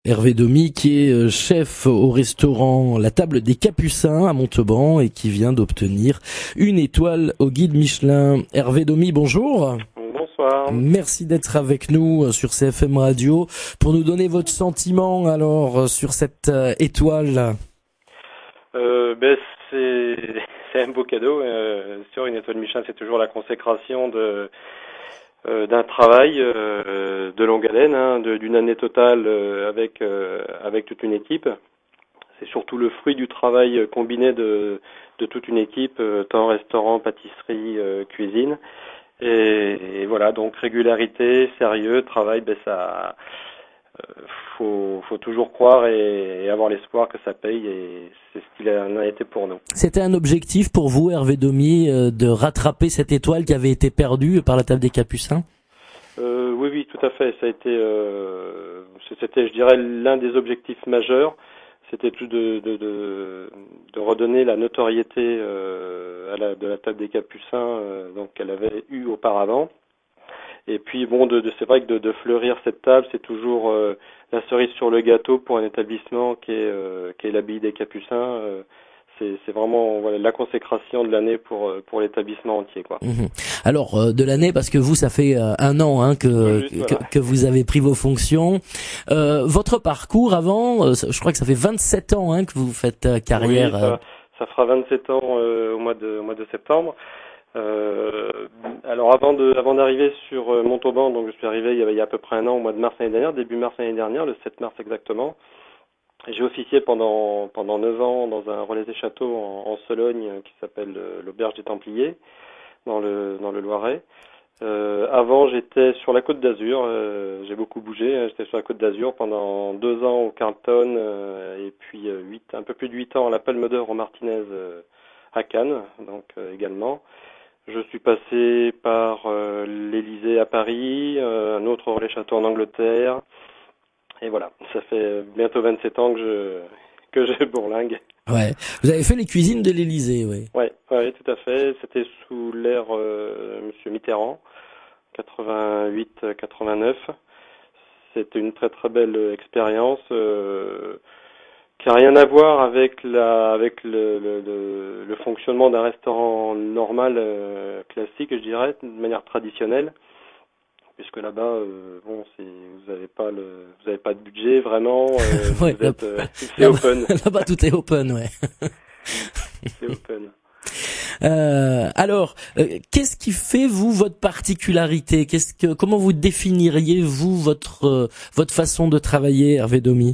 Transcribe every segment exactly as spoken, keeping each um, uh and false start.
Hervé Domy, qui est chef au restaurant La Table des Capucins à Montauban et qui vient d'obtenir une étoile au guide Michelin. Hervé Domy, bonjour. Bonsoir. Merci d'être avec nous sur C F M Radio pour nous donner votre sentiment alors sur cette étoile. Euh, ben c'est c'est un beau cadeau. Euh, sur une étoile Michelin, c'est toujours la consécration de euh, d'un travail euh, de longue haleine, hein, de, d'une année totale euh, avec euh, avec toute une équipe. C'est surtout le fruit du travail combiné de de toute une équipe, euh, tant restaurant, pâtisserie, euh, cuisine. Et, et voilà, donc régularité, sérieux, travail, ben ça, euh, faut, faut toujours croire et, et avoir l'espoir que ça paye, et c'est ce qu'il en a été pour nous. C'était un objectif pour vous, Hervé Domy, de rattraper cette étoile qui avait été perdue par la Table des Capucins? Euh, oui, oui, tout à fait. Ça a été, euh, c'était, je dirais, l'un des objectifs majeurs. C'était tout de, de, de, de redonner la notoriété euh, à la, de la Table des Capucins, euh, donc qu'elle avait eu auparavant. Et puis bon, de, de c'est vrai que de, de fleurir cette table, c'est toujours euh, la cerise sur le gâteau pour un établissement qui est euh, qui est l'Abbaye des Capucins. Euh, c'est, c'est vraiment voilà, la consécration de l'année pour pour l'établissement entier, quoi. Mmh. Alors euh, de l'année, parce que vous, ça fait euh, un an hein, que, Juste, que voilà. que vous avez pris vos fonctions. Euh, votre parcours avant, euh, je crois que ça fait vingt-sept ans hein, que vous faites euh, carrière. Oui, ça, ça fera vingt-sept ans euh, au mois de au mois de septembre. Euh, alors avant de avant d'arriver sur euh, Montauban, donc je suis arrivé il y, a, il y a à peu près un an, au mois de mars l'année dernière, début mars l'année dernière, le sept mars exactement. J'ai officié pendant pendant neuf ans dans un relais des châteaux en, en Sologne euh, qui s'appelle euh, l'Auberge des Templiers dans le dans le Loiret. Euh, avant j'étais sur la Côte d'Azur, euh, j'ai beaucoup bougé, hein, j'étais sur la Côte d'Azur pendant deux ans au Carlton euh, et puis euh, huit un peu plus de huit ans à la Palme d'Or au Martinez euh, à Cannes donc euh, également. Je suis passé par euh, l'Élysée à Paris, euh, un autre relais château en Angleterre. Et voilà, ça fait bientôt vingt-sept ans que je que je bourlingue. Ouais. Vous avez fait les cuisines de l'Élysée, oui. Ouais, ouais, tout à fait. C'était sous l'ère euh, Monsieur Mitterrand, quatre-vingt-huit quatre-vingt-neuf. C'était une très très belle expérience euh, qui a rien à voir avec la avec le le, le, le fonctionnement d'un restaurant normal euh, classique, je dirais, de manière traditionnelle. Puisque là-bas, euh, bon, c'est, vous avez pas le, vous avez pas de budget vraiment, euh, Ouais, vous là, êtes, euh, c'est là-bas, open, là-bas, tout est open, ouais. c'est open. Euh, alors, euh, qu'est-ce qui fait vous votre particularité? Qu'est-ce que, comment vous définiriez vous votre euh, votre façon de travailler, Hervé Domy?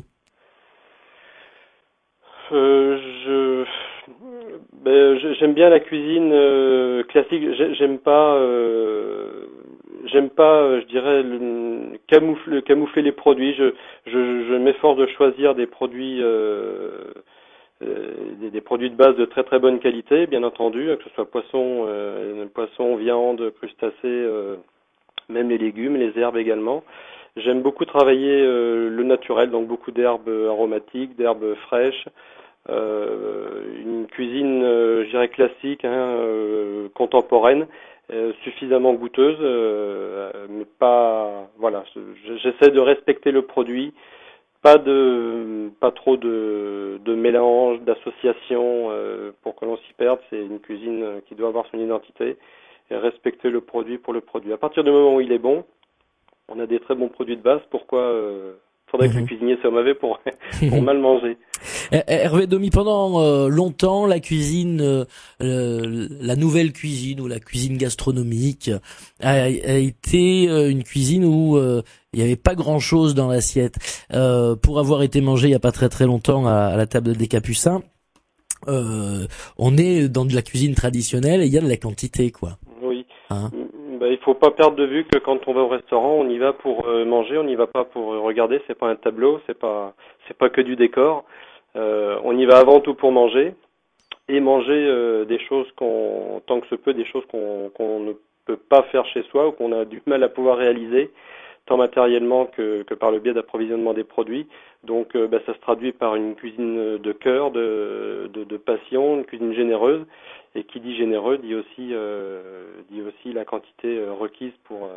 Euh, je, ben, je- j'aime bien la cuisine euh, classique. J'ai- J'aime pas, euh, j'aime pas, euh, je dirais, le, camoufler, camoufler les produits. Je, je, je m'efforce de choisir des produits. Euh, Euh, des, des produits de base de très très bonne qualité, bien entendu, que ce soit poisson, euh, poisson, viande, crustacés, euh, même les légumes, les herbes également. J'aime beaucoup travailler euh, le naturel, donc beaucoup d'herbes aromatiques, d'herbes fraîches, euh, une cuisine, euh, je dirais classique, hein, euh, contemporaine, euh, suffisamment goûteuse, euh, mais pas, voilà, j'essaie de respecter le produit. Pas de, pas trop de, de mélange, d'association euh, pour que l'on s'y perde. C'est une cuisine euh, qui doit avoir son identité et respecter le produit pour le produit. À partir du moment où il est bon, on a des très bons produits de base. Pourquoi euh, faudrait que le Mhm. cuisinier soit mauvais pour pour mal manger? Hervé Domy, pendant euh, longtemps, la cuisine, euh, euh, la nouvelle cuisine ou la cuisine gastronomique a, a été euh, une cuisine où euh, il n'y avait pas grand-chose dans l'assiette. Euh, pour avoir été mangé il n'y a pas très très longtemps à, à la Table des Capucins, euh, on est dans de la cuisine traditionnelle et il y a de la quantité, quoi. Oui. Hein? Ben, il faut pas perdre de vue que quand on va au restaurant, on y va pour euh, manger, on n'y va pas pour euh, regarder. C'est pas un tableau, c'est pas c'est pas que du décor. Euh, on y va avant tout pour manger. Et manger euh, des choses qu'on, tant que se peut, des choses qu'on qu'on ne peut pas faire chez soi ou qu'on a du mal à pouvoir réaliser, tant matériellement que, que par le biais d'approvisionnement des produits. Donc euh, bah, ça se traduit par une cuisine de cœur, de, de, de passion, une cuisine généreuse. Et qui dit généreux dit aussi euh, dit aussi la quantité euh, requise pour euh,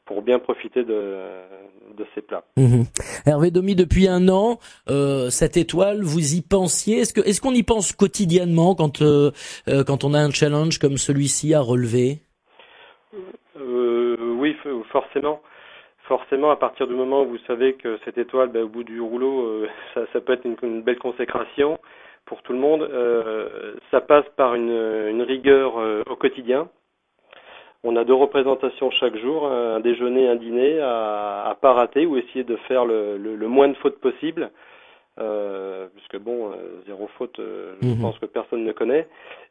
pour bien profiter de, de ces plats. Mmh. Hervé Domy, depuis un an, euh, cette étoile, vous y pensiez? Est-ce que est-ce qu'on y pense quotidiennement quand euh, euh, quand on a un challenge comme celui-ci à relever? euh, Oui, forcément. Forcément, à partir du moment où vous savez que cette étoile, ben, au bout du rouleau, euh, ça, ça peut être une, une belle consécration pour tout le monde. Euh, ça passe par une, une rigueur euh, au quotidien. On a deux représentations chaque jour, un déjeuner, un dîner, à, à pas rater ou essayer de faire le, le, le moins de fautes possible. Euh, puisque bon, euh, zéro faute, euh, je mmh. pense que personne ne connaît.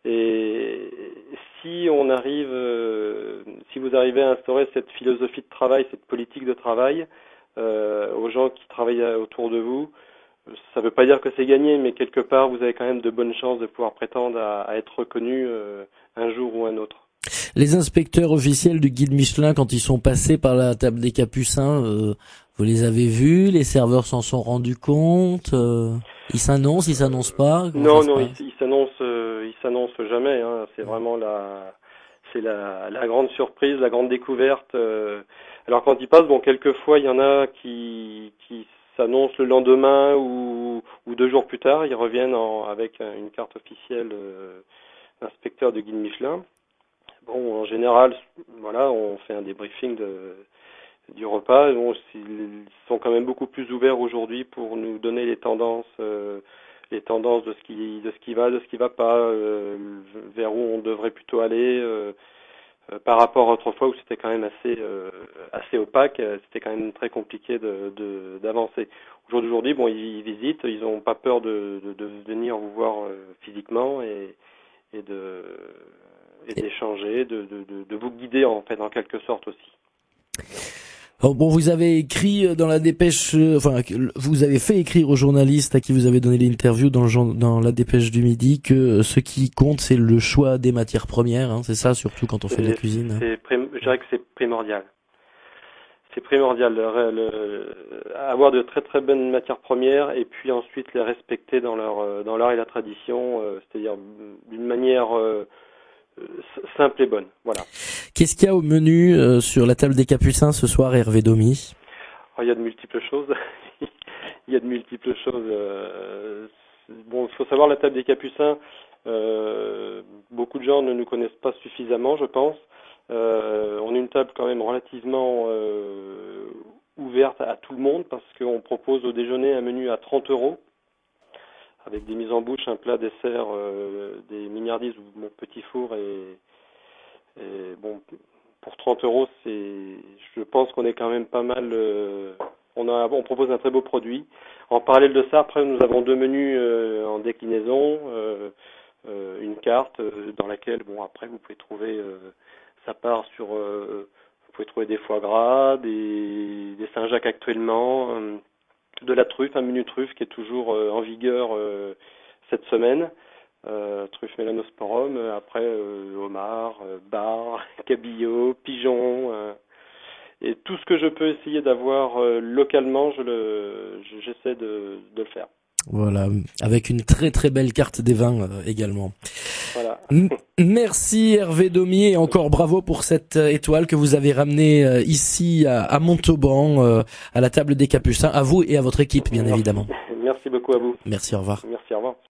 Et si on arrive, euh, si vous arrivez à instaurer cette philosophie de travail, cette politique de travail euh, aux gens qui travaillent autour de vous, ça ne veut pas dire que c'est gagné, mais quelque part, vous avez quand même de bonnes chances de pouvoir prétendre à, à être reconnu euh, un jour ou un autre. Les inspecteurs officiels du guide Michelin, quand ils sont passés par la table des Capucins, euh, vous les avez vus? Les serveurs s'en sont rendus compte? euh, Ils s'annoncent, ils s'annoncent pas? Non, non, ils, ils s'annoncent, euh, ils s'annoncent jamais. Hein. C'est vraiment la, c'est la, la grande surprise, la grande découverte. Euh. Alors quand ils passent, bon, quelquefois il y en a qui, qui s'annoncent le lendemain ou, ou deux jours plus tard. Ils reviennent en, avec une carte officielle euh, d'inspecteur du guide Michelin. Bon, en général, voilà, on fait un débriefing de, du repas. Bon, ils sont quand même beaucoup plus ouverts aujourd'hui pour nous donner les tendances, euh, les tendances de ce qui, de ce qui va, de ce qui va pas, euh, vers où on devrait plutôt aller, euh, euh, par rapport à autrefois où c'était quand même assez, euh, assez opaque. C'était quand même très compliqué de, de, d'avancer. Aujourd'hui, bon, ils visitent, ils n'ont pas peur de, de, de venir vous voir euh, physiquement et, et de et d'échanger, de, de, de, de vous guider en fait en quelque sorte aussi. Alors bon, vous avez écrit dans la dépêche, euh, enfin, vous avez fait écrire aux journalistes à qui vous avez donné l'interview dans, le, dans la dépêche du midi que ce qui compte c'est le choix des matières premières, hein, c'est ça, surtout quand on fait de la cuisine. C'est, je dirais que c'est primordial. C'est primordial, le, le, avoir de très très bonnes matières premières et puis ensuite les respecter dans leur dans l'art et la tradition, euh, c'est-à-dire d'une manière euh, simple et bonne, voilà. Qu'est-ce qu'il y a au menu euh, sur la table des Capucins ce soir, Hervé Domy? Oh, il y a de multiples choses. Il y a de multiples choses. Euh, bon, il faut savoir, la table des Capucins, euh, beaucoup de gens ne nous connaissent pas suffisamment, je pense. Euh, on est une table quand même relativement euh, ouverte à tout le monde parce qu'on propose au déjeuner un menu à trente euros. Avec des mises en bouche, un plat dessert, euh, des mignardises ou mon petit four et, et bon, pour trente euros, c'est, je pense qu'on est quand même pas mal. Euh, on a, on propose un très beau produit. En parallèle de ça, après nous avons deux menus euh, en déclinaison, euh, euh, une carte euh, dans laquelle, bon, après vous pouvez trouver, euh, ça part sur, euh, vous pouvez trouver des foie gras, des, des Saint-Jacques actuellement. Euh, de la truffe, un menu truffe qui est toujours euh, en vigueur euh, cette semaine, euh, truffe mélanosporum, euh, après euh, homard, euh, bar, cabillaud, pigeon, euh, et tout ce que je peux essayer d'avoir euh, localement, je le, j'essaie de, de le faire. Voilà, avec une très très belle carte des vins euh, également. Voilà. Merci Hervé Domy et encore bravo pour cette étoile que vous avez ramenée euh, ici à, à Montauban, euh, à la table des Capucins, à vous et à votre équipe bien Merci. évidemment. Merci beaucoup à vous. Merci, au revoir. Merci, au revoir.